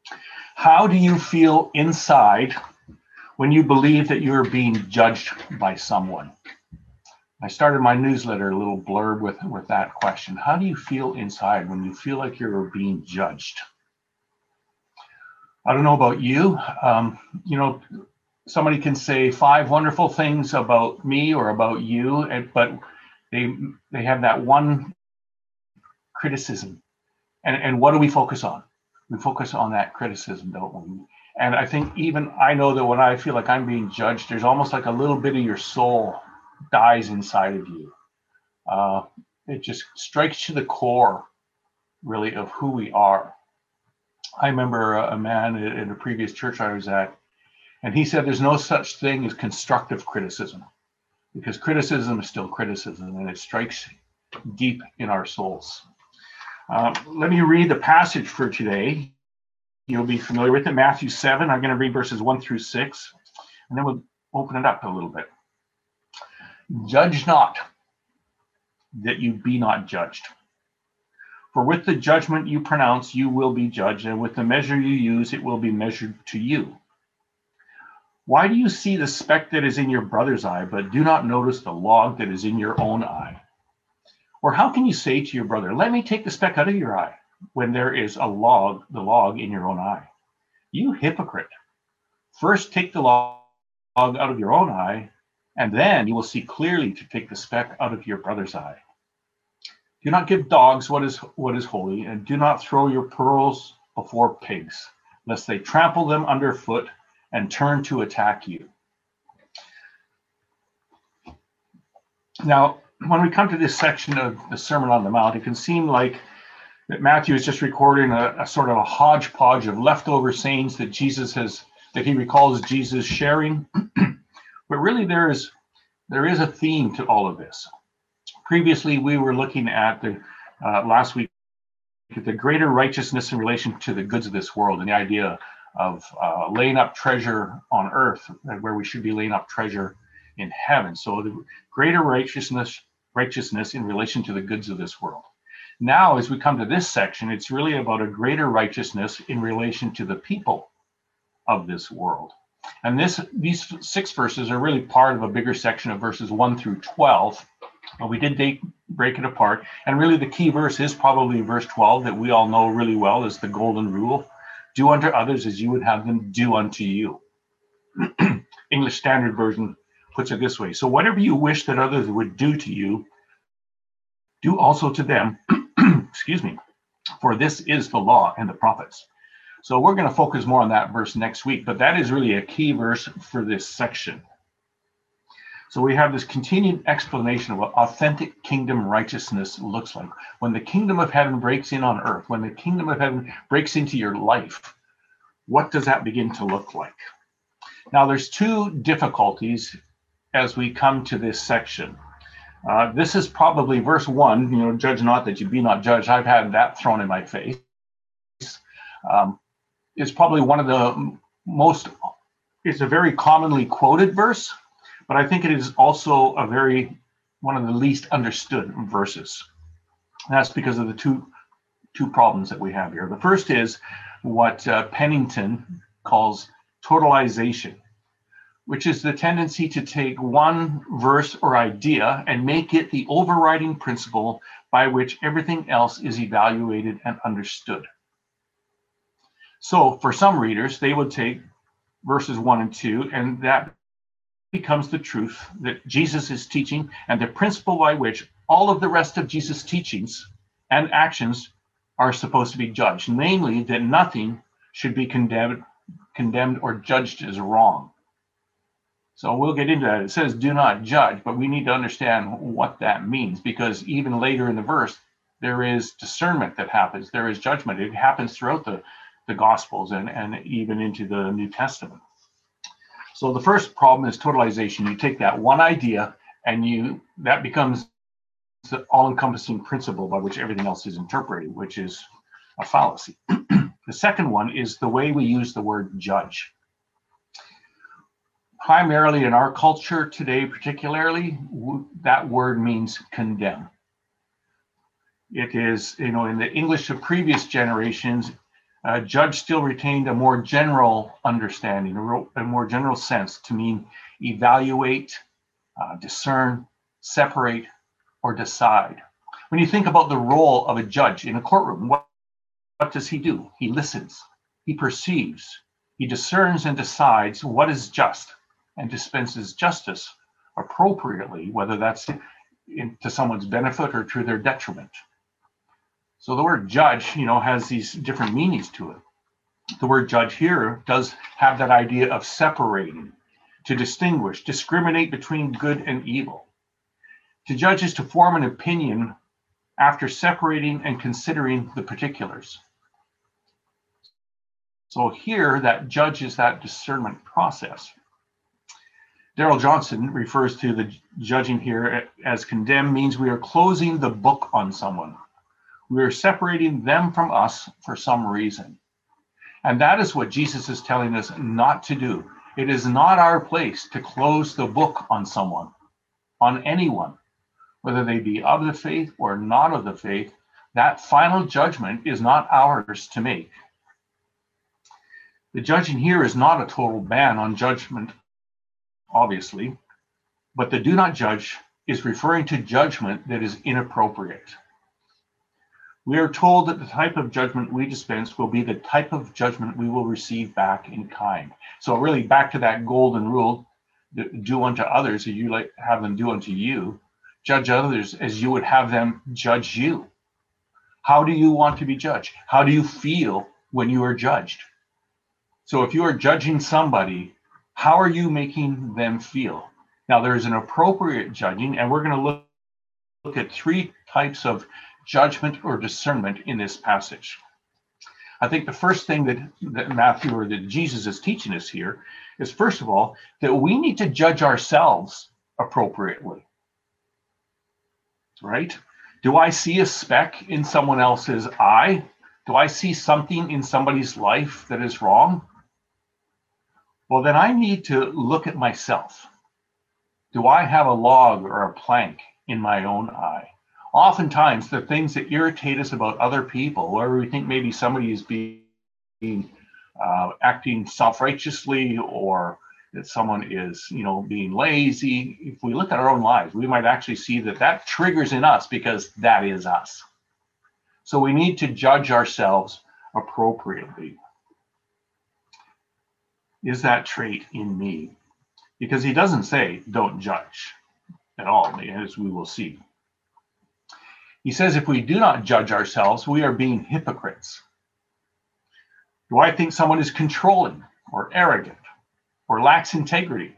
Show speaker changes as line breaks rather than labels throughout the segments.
How do you feel inside when you believe that you're being judged by someone? I started my newsletter a little blurb with that question. How do you feel inside when you feel like you're being judged? I don't know about you. You know, somebody can say 5 wonderful things about me or about you, but they have that one criticism. And what do we focus on? We focus on that criticism, don't we? And I think even I know that when I feel like I'm being judged, there's almost like a little bit of your soul dies inside of you. It just strikes to the core, really, of who we are. I remember a man in a previous church I was at, and he said there's no such thing as constructive criticism, because criticism is still criticism, and it strikes deep in our souls. Let me read the passage for today. You'll be familiar with it, Matthew 7. I'm going to read verses 1 through 6, and then we'll open it up a little bit. Judge not, that you be not judged. For with the judgment you pronounce, you will be judged, and with the measure you use, it will be measured to you. Why do you see the speck that is in your brother's eye, but do not notice the log that is in your own eye? Or how can you say to your brother, let me take the speck out of your eye, when there is the log in your own eye? You hypocrite. First take the log out of your own eye, and then you will see clearly to take the speck out of your brother's eye. Do not give dogs what is holy, and do not throw your pearls before pigs, lest they trample them underfoot and turn to attack you. Now, when we come to this section of the Sermon on the Mount, it can seem like that Matthew is just recording a sort of a hodgepodge of leftover sayings that he recalls Jesus sharing. But really, there is a theme to all of this. Previously, we were looking at last week at the greater righteousness in relation to the goods of this world, and the idea of laying up treasure on earth, where we should be laying up treasure in heaven. So the greater righteousness in relation to the goods of this world. Now, as we come to this section, it's really about a greater righteousness in relation to the people of this world. And these 6 verses are really part of a bigger section of verses 1 through 12. But we did break it apart. And really the key verse is probably verse 12 that we all know really well is the golden rule. Do unto others as you would have them do unto you. English Standard Version puts it this way. So whatever you wish that others would do to you, do also to them, excuse me, for this is the law and the prophets. So we're going to focus more on that verse next week, but that is really a key verse for this section. So we have this continued explanation of what authentic kingdom righteousness looks like. When the kingdom of heaven breaks in on earth, when the kingdom of heaven breaks into your life, what does that begin to look like? Now, there's 2 difficulties as we come to this section. This is probably verse 1, judge not that you be not judged. I've had that thrown in my face. It's probably one of the it's a very commonly quoted verse, but I think it is also one of the least understood verses. And that's because of the two problems that we have here. The first is what Pennington calls totalization, which is the tendency to take one verse or idea and make it the overriding principle by which everything else is evaluated and understood. So for some readers, they would take verses 1 and 2, and that becomes the truth that Jesus is teaching and the principle by which all of the rest of Jesus' teachings and actions are supposed to be judged, namely that nothing should be condemned or judged as wrong. So we'll get into that. It says do not judge, but we need to understand what that means, because even later in the verse, there is discernment that happens. There is judgment. It happens throughout the Gospels and even into the New Testament. So the first problem is totalization. You take that one idea and that becomes the all-encompassing principle by which everything else is interpreted, which is a fallacy. The second one is the way we use the word judge. Primarily in our culture today, particularly, that word means condemn. It is, in the English of previous generations, Judge still retained a more general understanding, a more general sense to mean evaluate, discern, separate, or decide. When you think about the role of a judge in a courtroom, what does he do? He listens, he perceives, he discerns and decides what is just and dispenses justice appropriately, whether that's to someone's benefit or to their detriment. So the word judge, has these different meanings to it. The word judge here does have that idea of separating, to distinguish, discriminate between good and evil. To judge is to form an opinion after separating and considering the particulars. So here, that judge is that discernment process. Darrell Johnson refers to the judging here as condemn means we are closing the book on someone. We are separating them from us for some reason. And that is what Jesus is telling us not to do. It is not our place to close the book on someone, on anyone, whether they be of the faith or not of the faith. That final judgment is not ours to make. The judging here is not a total ban on judgment, obviously, but the do not judge is referring to judgment that is inappropriate. We are told that the type of judgment we dispense will be the type of judgment we will receive back in kind. So really back to that golden rule, do unto others as you like have them do unto you. Judge others as you would have them judge you. How do you want to be judged? How do you feel when you are judged? So if you are judging somebody, how are you making them feel? Now there is an appropriate judging, and we're going to look at three types of judgment or discernment in this passage. I think the first thing that Matthew or that Jesus is teaching us here is, first of all, that we need to judge ourselves appropriately. Right? Do I see a speck in someone else's eye? Do I see something in somebody's life that is wrong? Well, then I need to look at myself. Do I have a log or a plank in my own eye? Oftentimes, the things that irritate us about other people, where we think maybe somebody is acting self-righteously, or that someone is, being lazy. If we look at our own lives, we might actually see that triggers in us because that is us. So we need to judge ourselves appropriately. Is that trait in me? Because he doesn't say don't judge at all, as we will see. He says if we do not judge ourselves, we are being hypocrites. Do I think someone is controlling or arrogant or lacks integrity?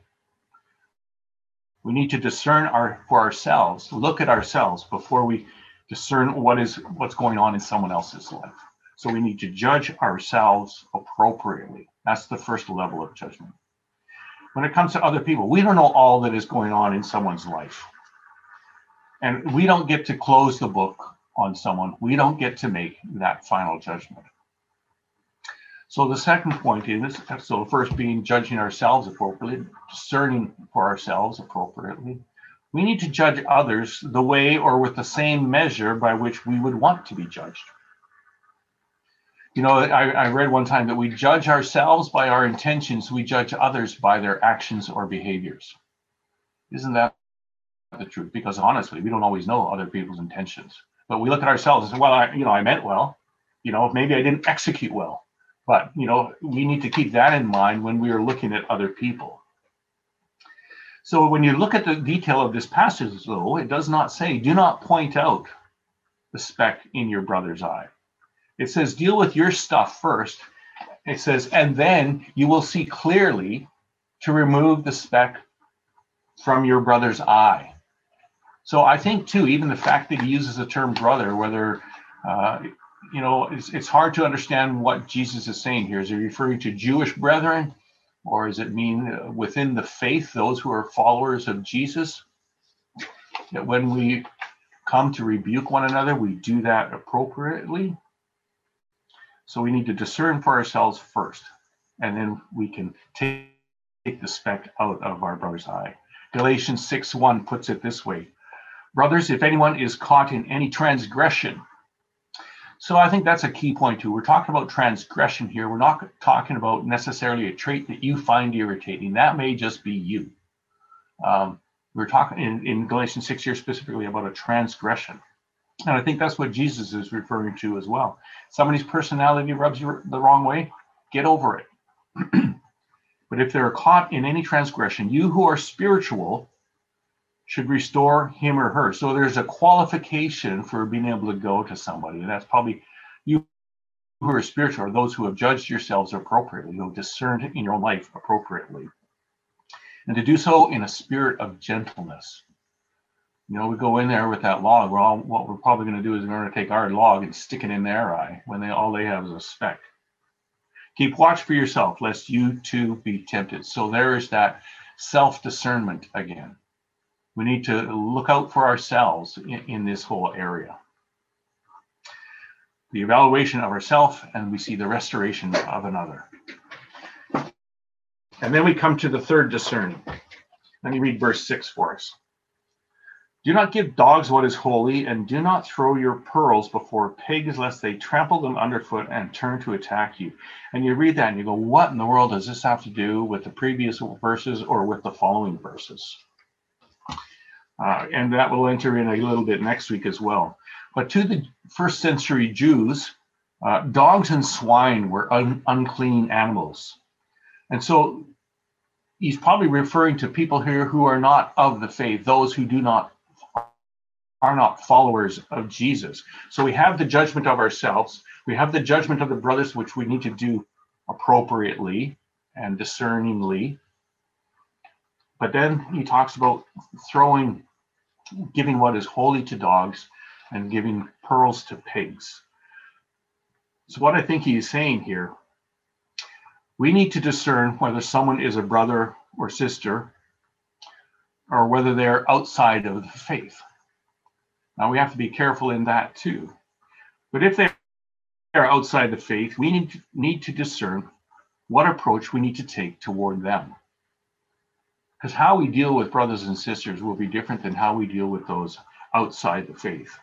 We need to discern for ourselves, look at ourselves before we discern what's going on in someone else's life. So we need to judge ourselves appropriately. That's the first level of judgment. When it comes to other people, we don't know all that is going on in someone's life. And we don't get to close the book on someone. We don't get to make that final judgment. So the second point is, so first being judging ourselves appropriately, discerning for ourselves appropriately. We need to judge others the way or with the same measure by which we would want to be judged. I read one time that we judge ourselves by our intentions, we judge others by their actions or behaviors. Isn't that the truth? Because honestly, we don't always know other people's intentions. But we look at ourselves and say, well, I meant well. Maybe I didn't execute well. But, we need to keep that in mind when we are looking at other people. So when you look at the detail of this passage, though, it does not say, do not point out the speck in your brother's eye. It says, deal with your stuff first. It says, and then you will see clearly to remove the speck from your brother's eye. So I think, too, even the fact that he uses the term brother, whether, it's hard to understand what Jesus is saying here. Is he referring to Jewish brethren, or does it mean within the faith, those who are followers of Jesus? That when we come to rebuke one another, we do that appropriately. So we need to discern for ourselves first, and then we can take the speck out of our brother's eye. Galatians 6:1 puts it this way: brothers, if anyone is caught in any transgression. So I think that's a key point too. We're talking about transgression here. We're not talking about necessarily a trait that you find irritating. That may just be you. We're talking in Galatians 6 here specifically about a transgression. And I think that's what Jesus is referring to as well. Somebody's personality rubs you the wrong way, get over it. But if they're caught in any transgression, you who are spiritual should restore him or her. So there's a qualification for being able to go to somebody. And that's probably you who are spiritual, or those who have judged yourselves appropriately, who have discerned in your life appropriately. And to do so in a spirit of gentleness. You know, we go in there with that log. What we're probably going to do is we're going to take our log and stick it in their eye when all they have is a speck. Keep watch for yourself, lest you too be tempted. So there is that self-discernment again. We need to look out for ourselves in this whole area. The evaluation of ourselves, and we see the restoration of another. And then we come to the third discerning. Let me read verse 6 for us. Do not give dogs what is holy, and do not throw your pearls before pigs, lest they trample them underfoot and turn to attack you. And you read that and you go, what in the world does this have to do with the previous verses or with the following verses? And that will enter in a little bit next week as well. But to the first century Jews, dogs and swine were unclean animals. And so he's probably referring to people here who are not of the faith, those who are not followers of Jesus. So we have the judgment of ourselves. We have the judgment of the brothers, which we need to do appropriately and discerningly. But then he talks about giving what is holy to dogs and giving pearls to pigs. So what I think he is saying here, we need to discern whether someone is a brother or sister or whether they're outside of the faith. Now we have to be careful in that too. But if they are outside the faith, we need to discern what approach we need to take toward them. Because how we deal with brothers and sisters will be different than how we deal with those outside the faith.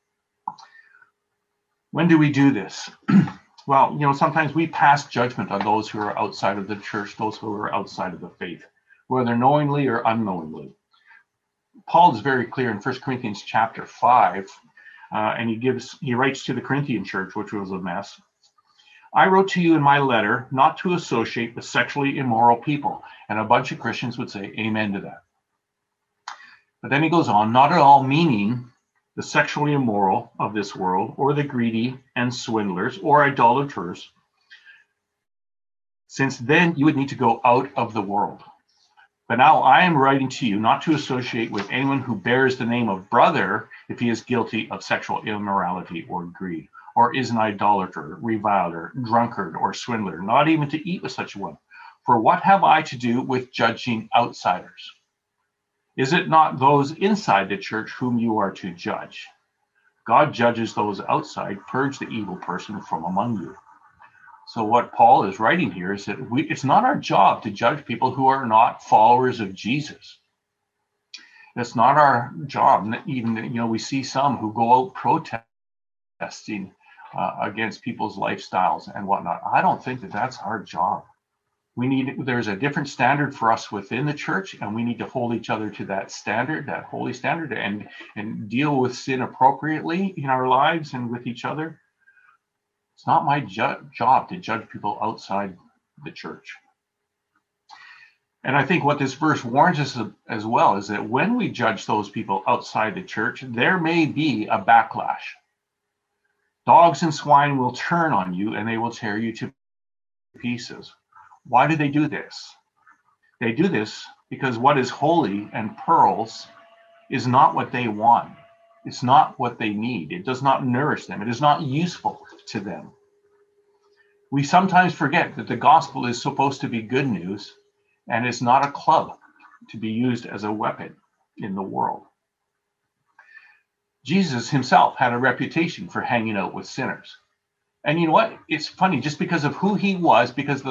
When do we do this? Well, sometimes we pass judgment on those who are outside of the church, those who are outside of the faith, whether knowingly or unknowingly. Paul is very clear in 1 Corinthians chapter 5, and he writes to the Corinthian church, which was a mess. I wrote to you in my letter not to associate with sexually immoral people. And a bunch of Christians would say amen to that. But then he goes on, not at all meaning the sexually immoral of this world, or the greedy and swindlers, or idolaters, since then you would need to go out of the world. But now I am writing to you not to associate with anyone who bears the name of brother if he is guilty of sexual immorality or greed, or is an idolater, reviler, drunkard, or swindler, not even to eat with such a one. For what have I to do with judging outsiders? Is it not those inside the church whom you are to judge? God judges those outside, purge the evil person from among you. So what Paul is writing here is that it's not our job to judge people who are not followers of Jesus. It's not our job. Even, we see some who go out protesting against people's lifestyles and whatnot. I don't think that that's our job. There's a different standard for us within the church, and we need to hold each other to that standard, that holy standard, and deal with sin appropriately in our lives and with each other. It's not my job to judge people outside the church. And I think what this verse warns us as well is that when we judge those people outside the church, there may be a backlash. Dogs and swine will turn on you and they will tear you to pieces. Why do they do this? They do this because what is holy and pearls is not what they want. It's not what they need. It does not nourish them. It is not useful to them. We sometimes forget that the gospel is supposed to be good news, and it's not a club to be used as a weapon in the world. Jesus himself had a reputation for hanging out with sinners. And you know what? It's funny, just because of who he was, because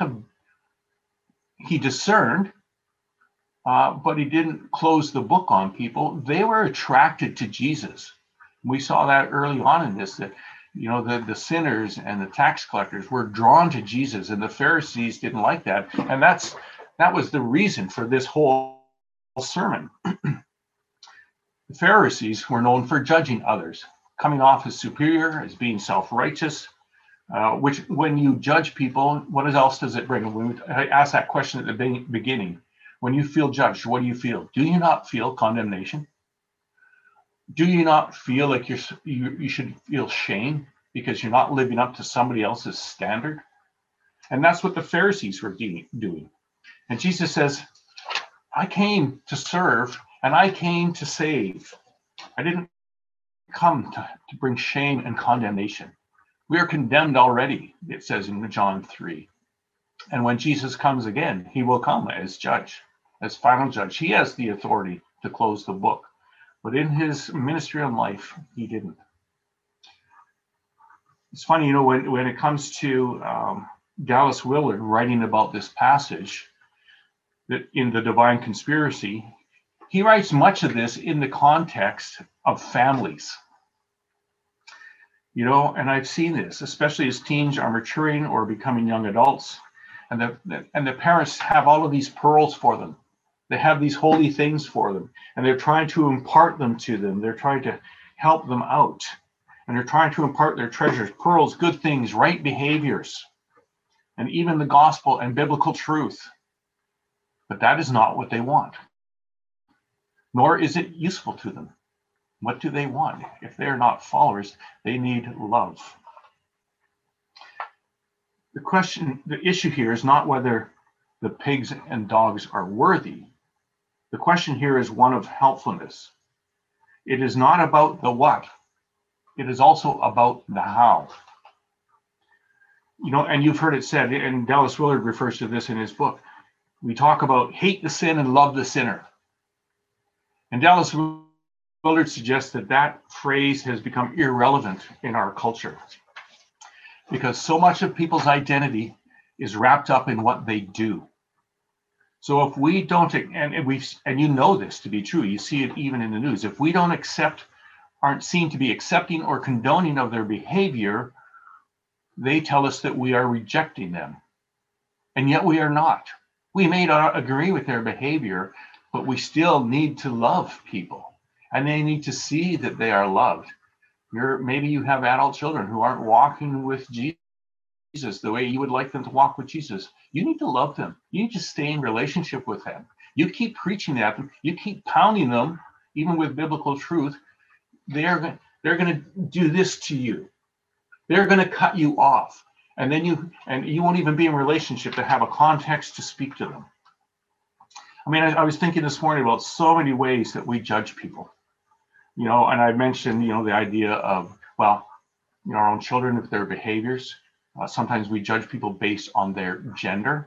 he discerned, but he didn't close the book on people. They were attracted to Jesus. We saw that early on in this, that The sinners and the tax collectors were drawn to Jesus, and the Pharisees didn't like that. And that was the reason for this whole sermon. The Pharisees were known for judging others, coming off as superior, as being self-righteous, which when you judge people, what else does it bring? I asked that question at the beginning. When you feel judged, what do you feel? Do you not feel condemnation? Do you not feel like you should feel shame because you're not living up to somebody else's standard? And that's what the Pharisees were doing. And Jesus says, I came to serve and I came to save. I didn't come to bring shame and condemnation. We are condemned already, it says in John 3. And when Jesus comes again, he will come as judge, as final judge. He has the authority to close the book. But in his ministry and life, he didn't. It's funny, when it comes to Dallas Willard writing about this passage that in The Divine Conspiracy, he writes much of this in the context of families. And I've seen this, especially as teens are maturing or becoming young adults, and the parents have all of these pearls for them. They have these holy things for them, and they're trying to impart them to them. They're trying to help them out, and they're trying to impart their treasures, pearls, good things, right behaviors, and even the gospel and biblical truth. But that is not what they want, nor is it useful to them. What do they want? If they're not followers, they need love. The issue here is not whether the pigs and dogs are worthy. The question here is one of helpfulness. It is not about the what. It is also about the how. And you've heard it said, and Dallas Willard refers to this in his book. We talk about hate the sin and love the sinner. And Dallas Willard suggests that phrase has become irrelevant in our culture because so much of people's identity is wrapped up in what they do. So if we don't, and you know this to be true, you see it even in the news, if we don't aren't seen to be accepting or condoning of their behavior, they tell us that we are rejecting them. And yet we are not. We may not agree with their behavior, but we still need to love people. And they need to see that they are loved. Maybe you have adult children who aren't walking with Jesus the way you would like them to walk with Jesus. You need to love them. You need to stay in relationship with them. You keep preaching at them. You keep pounding them, even with biblical truth. They're going to do this to you. They're going to cut you off. And then you won't even be in relationship to have a context to speak to them. I was thinking this morning about so many ways that we judge people. And I mentioned, the idea of, our own children, with their behaviors. Sometimes we judge people based on their gender.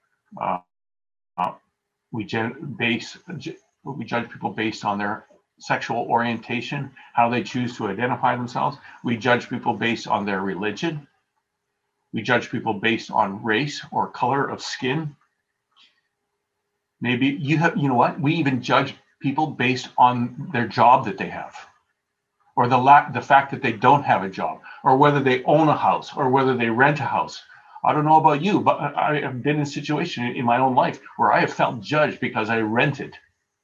We judge people based on their sexual orientation, how they choose to identify themselves. We judge people based on their religion. We judge people based on race or color of skin. Maybe we even judge people based on their job that they have, or the fact that they don't have a job, or whether they own a house, or whether they rent a house. I don't know about you, but I have been in a situation in my own life where I have felt judged because I rented.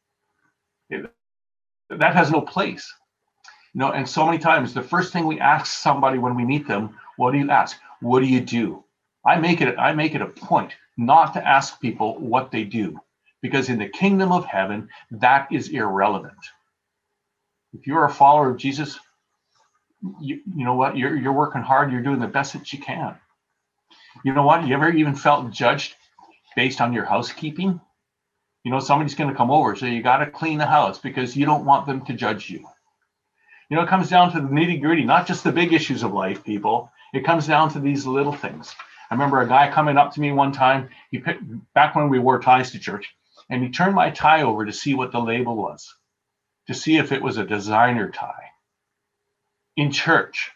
That has no place. And so many times the first thing we ask somebody when we meet them, what do you ask? What do you do? I make it a point not to ask people what they do, because in the kingdom of heaven, that is irrelevant. If you're a follower of Jesus, you know what? You're working hard. You're doing the best that you can. You know what? You ever even felt judged based on your housekeeping? Somebody's going to come over, so you got to clean the house because you don't want them to judge you. It comes down to the nitty gritty, not just the big issues of life, people. It comes down to these little things. I remember a guy coming up to me one time, back when we wore ties to church, and he turned my tie over to see what the label was, to see if it was a designer tie in church.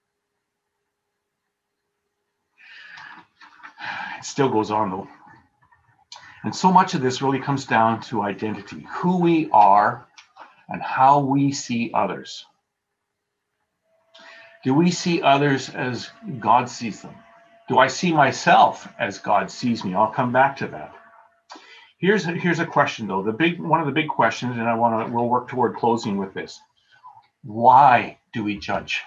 It still goes on though. And so much of this really comes down to identity, who we are and how we see others. Do we see others as God sees them? Do I see myself as God sees me? I'll come back to that. Here's a question though. One of the big questions, and we'll work toward closing with this. Why do we judge?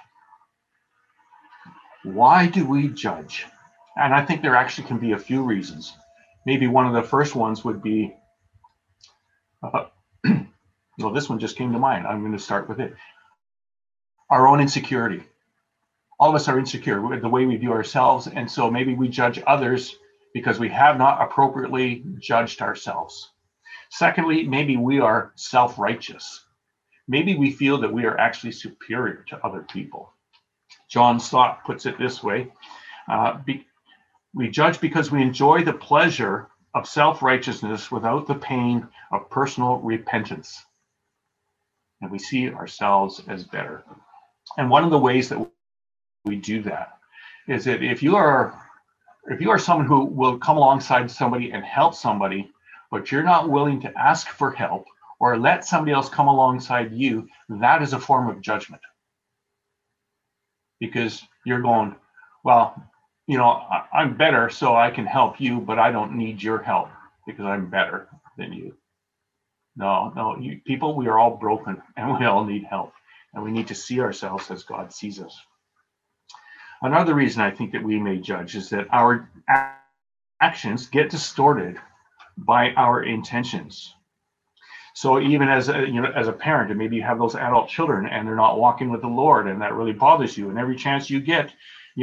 Why do we judge? And I think there actually can be a few reasons. Maybe one of the first ones would be, well, this one just came to mind. I'm going to start with it. Our own insecurity. All of us are insecure with the way we view ourselves, and so maybe we judge others because we have not appropriately judged ourselves. Secondly, maybe we are self-righteous. Maybe we feel that we are actually superior to other people. John Stott puts it this way: we judge because we enjoy the pleasure of self-righteousness without the pain of personal repentance, and we see ourselves as better. And one of the ways that we do that is that if you are someone who will come alongside somebody and help somebody, but you're not willing to ask for help or let somebody else come alongside you, that is a form of judgment. Because you're going, well, I'm better, so I can help you, but I don't need your help because I'm better than you. No, people, we are all broken and we all need help, and we need to see ourselves as God sees us. Another reason I think that we may judge is that our actions get distorted by our intentions. So even as a parent, and maybe you have those adult children and they're not walking with the Lord, and that really bothers you. And every chance you get,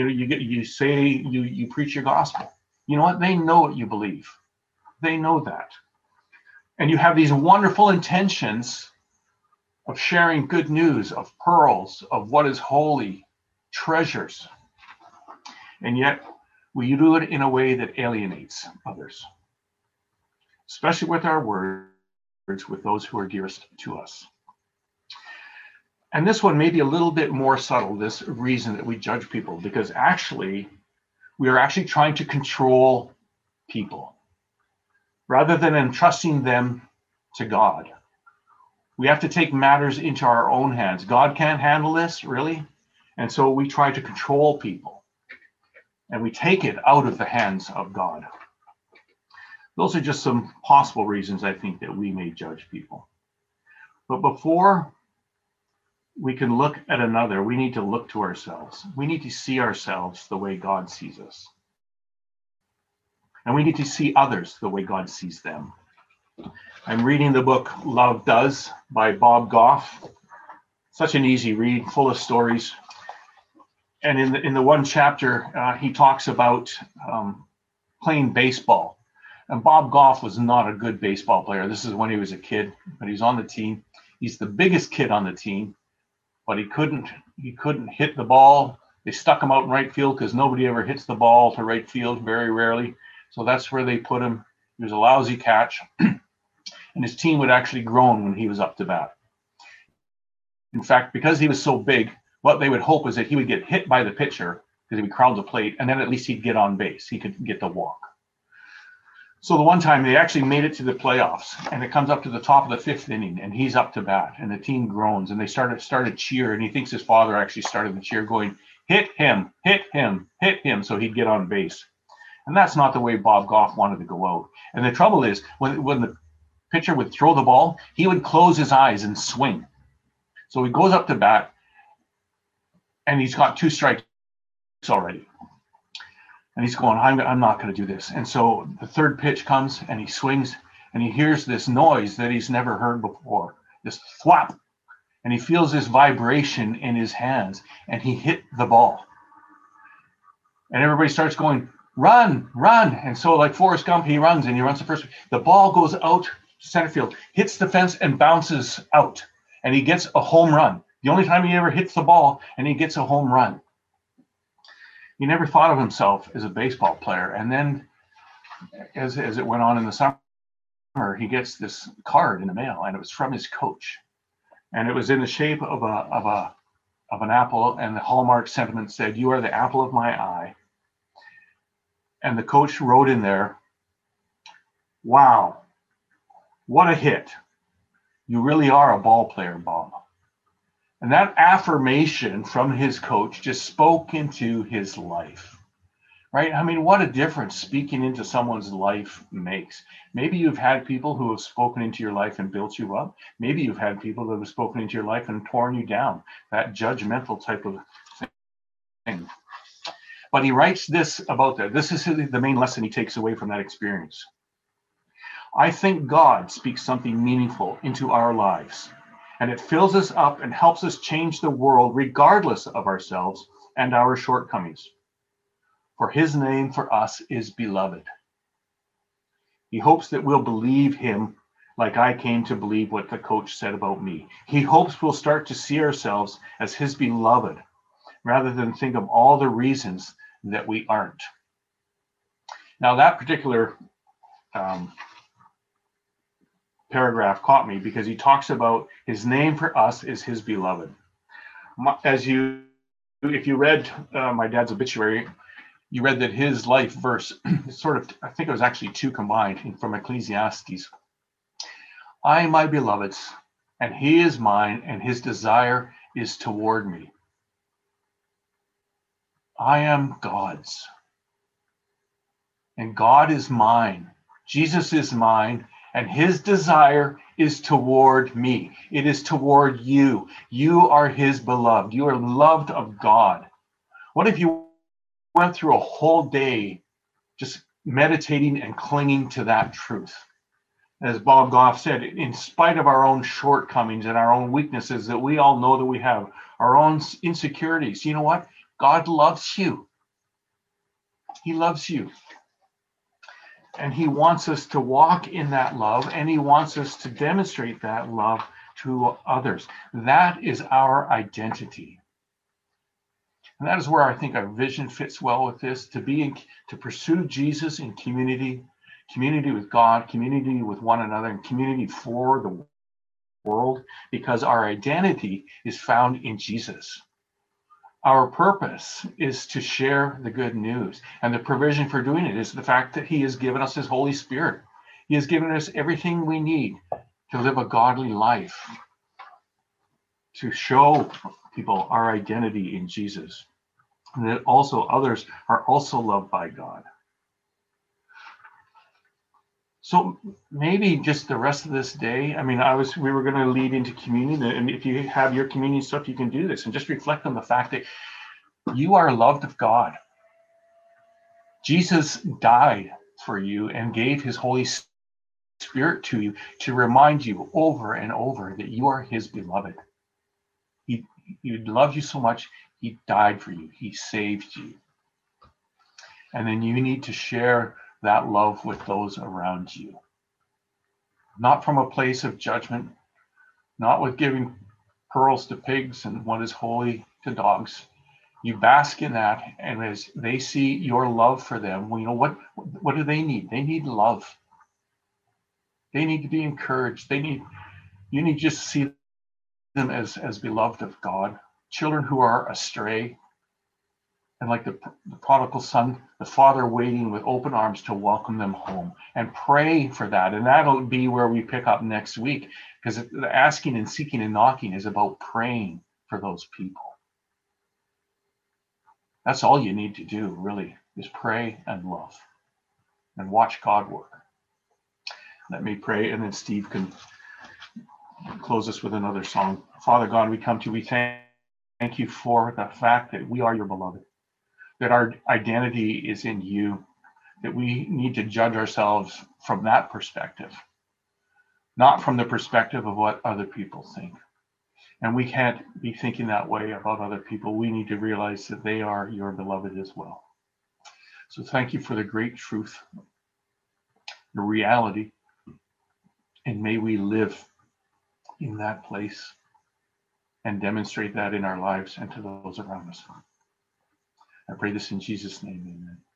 you preach your gospel. You know what? They know what you believe. They know that. And you have these wonderful intentions of sharing good news, of pearls, of what is holy, treasures. And yet we do it in a way that alienates others, especially with our words, with those who are dearest to us. And this one may be a little bit more subtle, this reason that we judge people, because we are actually trying to control people rather than entrusting them to God. We have to take matters into our own hands. God can't handle this, really. And so we try to control people. And we take it out of the hands of God. Those are just some possible reasons I think that we may judge people. But before we can look at another, we need to look to ourselves. We need to see ourselves the way God sees us. And we need to see others the way God sees them. I'm reading the book Love Does by Bob Goff. Such an easy read, full of stories. And in the one chapter, he talks about playing baseball. And Bob Goff was not a good baseball player. This is when he was a kid, but he's on the team. He's the biggest kid on the team, but he couldn't hit the ball. They stuck him out in right field because nobody ever hits the ball to right field, very rarely. So that's where they put him. He was a lousy catch. And his team would actually groan when he was up to bat. In fact, because he was so big, what they would hope is that he would get hit by the pitcher because he would crowd the plate, and then at least he'd get on base. He could get the walk. So the one time they actually made it to the playoffs, and it comes up to the top of the fifth inning, and he's up to bat, and the team groans, and they started cheer, and he thinks his father actually started the cheer going, hit him, hit him, hit him, so he'd get on base. And that's not the way Bob Goff wanted to go out. And the trouble is, when the pitcher would throw the ball, he would close his eyes and swing. So he goes up to bat, and he's got 2 strikes already. And he's going, I'm not going to do this. And so the third pitch comes, and he swings, and he hears this noise that he's never heard before, this thwap. And he feels this vibration in his hands, and he hit the ball. And everybody starts going, run, run. And so like Forrest Gump, he runs to first. The ball goes out to center field, hits the fence, and bounces out. And he gets a home run. The only time he ever hits the ball, and he gets a home run. He never thought of himself as a baseball player. And then as it went on in the summer, he gets this card in the mail, and it was from his coach. And it was in the shape of an apple, and the hallmark sentiment said, "You are the apple of my eye." And the coach wrote in there, "Wow, what a hit. You really are a ball player, Bob." And that affirmation from his coach just spoke into his life, right? I mean, what a difference speaking into someone's life makes. Maybe you've had people who have spoken into your life and built you up. Maybe you've had people that have spoken into your life and torn you down, that judgmental type of thing. But he writes this about that. This is the main lesson he takes away from that experience. I think God speaks something meaningful into our lives, and it fills us up and helps us change the world regardless of ourselves and our shortcomings. For his name for us is beloved. He hopes that we'll believe him like I came to believe what the coach said about me. He hopes we'll start to see ourselves as his beloved rather than think of all the reasons that we aren't. Now, that particular paragraph caught me because he talks about his name for us is his beloved. If you read my dad's obituary, you read that his life verse sort of, I think it was actually two combined from Ecclesiastes. I, my beloved's, and he is mine, and his desire is toward me. I am God's, and God is mine. Jesus is mine, and his desire is toward me. It is toward you. You are his beloved. You are loved of God. What if you went through a whole day just meditating and clinging to that truth? As Bob Goff said, in spite of our own shortcomings and our own weaknesses that we all know that we have, our own insecurities, you know what? God loves you. He loves you. And he wants us to walk in that love, and he wants us to demonstrate that love to others. That is our identity. And that is where I think our vision fits well with this, to pursue Jesus in community with God, community with one another, and community for the world, because our identity is found in Jesus. Our purpose is to share the good news, and the provision for doing it is the fact that he has given us his Holy Spirit. He has given us everything we need to live a godly life, to show people our identity in Jesus, and that also others are also loved by God. So maybe just the rest of this day, I mean, we were going to lead into communion, and if you have your communion stuff, you can do this and just reflect on the fact that you are loved of God. Jesus died for you and gave his Holy Spirit to you to remind you over and over that you are his beloved. He loved you so much, he died for you. He saved you. And then you need to share that love with those around you. Not from a place of judgment, not with giving pearls to pigs and what is holy to dogs. You bask in that, and as they see your love for them, well, you know what do they need? They need love. They need to be encouraged. You need to just see them as beloved of God, children who are astray, and like the prodigal son, the father waiting with open arms to welcome them home, and pray for that. And that'll be where we pick up next week, because the asking and seeking and knocking is about praying for those people. That's all you need to do, really, is pray and love and watch God work. Let me pray, and then Steve can close us with another song. Father God, we come to you. We thank you for the fact that we are your beloved, that our identity is in you, that we need to judge ourselves from that perspective, not from the perspective of what other people think. And we can't be thinking that way about other people. We need to realize that they are your beloved as well. So thank you for the great truth, the reality, and may we live in that place and demonstrate that in our lives and to those around us. I pray this in Jesus' name, amen.